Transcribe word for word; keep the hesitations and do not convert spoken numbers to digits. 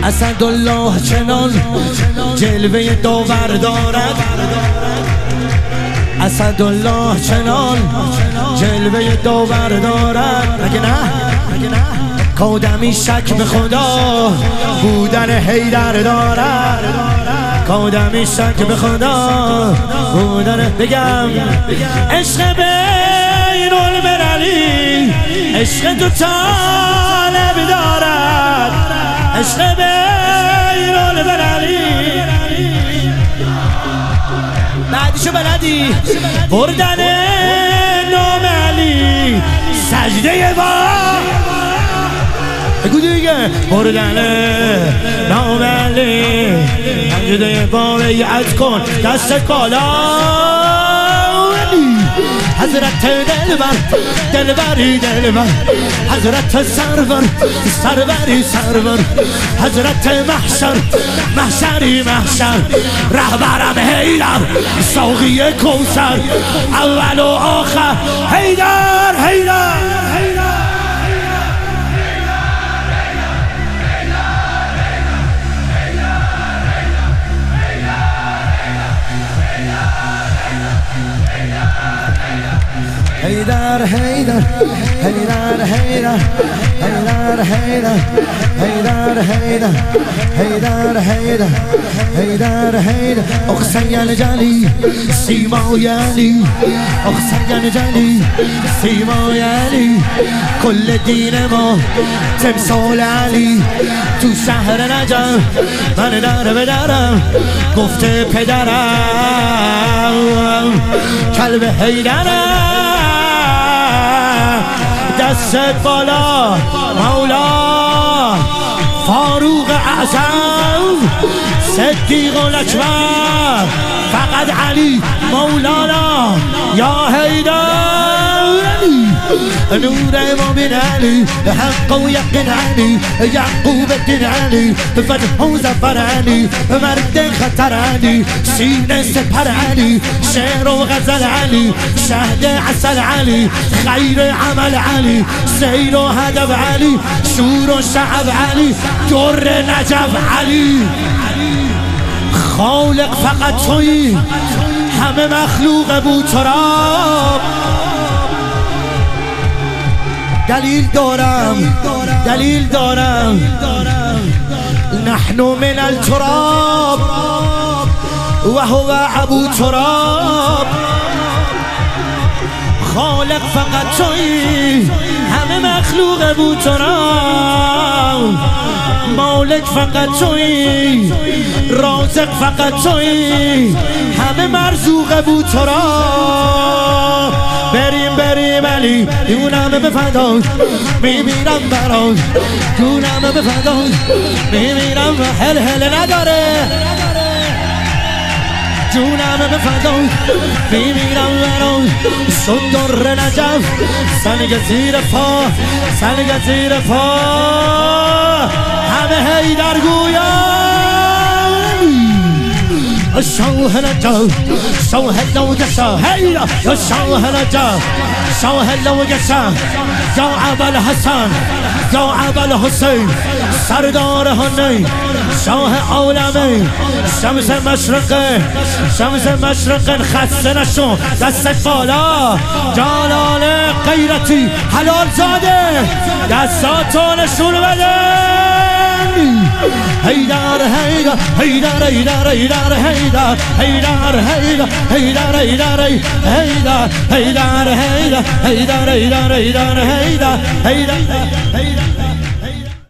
اسدالله چنان جلوه داور دارد، اسدالله چنان جلوه داور دارد. مگه نه؟ کادمی شک به خدا بودن حیدر دارد، کادمی شک به خدا بودن. بگم عشق بین المللی، عشق تو طالب دارد، عشق بین المللی. بعدشو بلدی بردن نام علی، سجده با بگو دیگه، بردن نام علی، سجده با بیعت کن، دستت بالا. حضرت دلبر دلبری دلبر، حضرت سرور سروری سرور، حضرت محشر محشری محشر، رهبرم حیدر ساقی کوثر، اول و آخر حیدر حیدر حیدر حیدر حیدر حیدر حیدر حیدر حیدر حیدر حیدر حیدر حیدر حیدر اقصی جلی سیمای علی، اقصی جلی سیمای علی، کل دین ما تمثال علی. تو شهر نجف من در به درم گفته پدرم کلب حیدرم، دست بالا مولا فاروق اعظم صدیق الاکبر، فقط علی مولانا یا حیدر. نور امام علی حق و یقین علی، یعقوب الدین علی فتح و ظفر علی، مرد خطر علی، سینه سپر علی، شعر و غزل علی، شهد عسل علی، خیر عمل علی، سیر و هدف علی، شور و شعب علی، در نجف علی. خالق فقط تویی، همه مخلوق بو تراب. دلیل دارم دلیل دارم نحن من التراب و هو ابو تراب. خالق فقط تویی، همه مخلوق بو تراب. مالک فقط تویی، رازق فقط تویی، همه مرزوق بو تراب. بریم بریم علی جونم به فدای، میمیرم برای جونم به فدای، میمیرم هل هل نداره جونم به فدای، میمیرم برای صدر نجف، سنگ زیر پا سنگ زیر پا، همه حیدر گویا. شاه نجف شاه نوگشا هیدا، شاه نجف شاه نوگشا، یا ابوالحسن یا ابوالحسین، سردار هنی شاه عالمی، شمس مشرق شمس مشرق، خسته نشو دستت بالا، جلال غیرتی حلال زاده، دستاتو نشون بده. حیدر حیدر حیدر حیدر حیدر حیدر حیدر حیدر حیدر حیدر حیدر حیدر حیدر حیدر حیدر حیدر حیدر حیدر حیدر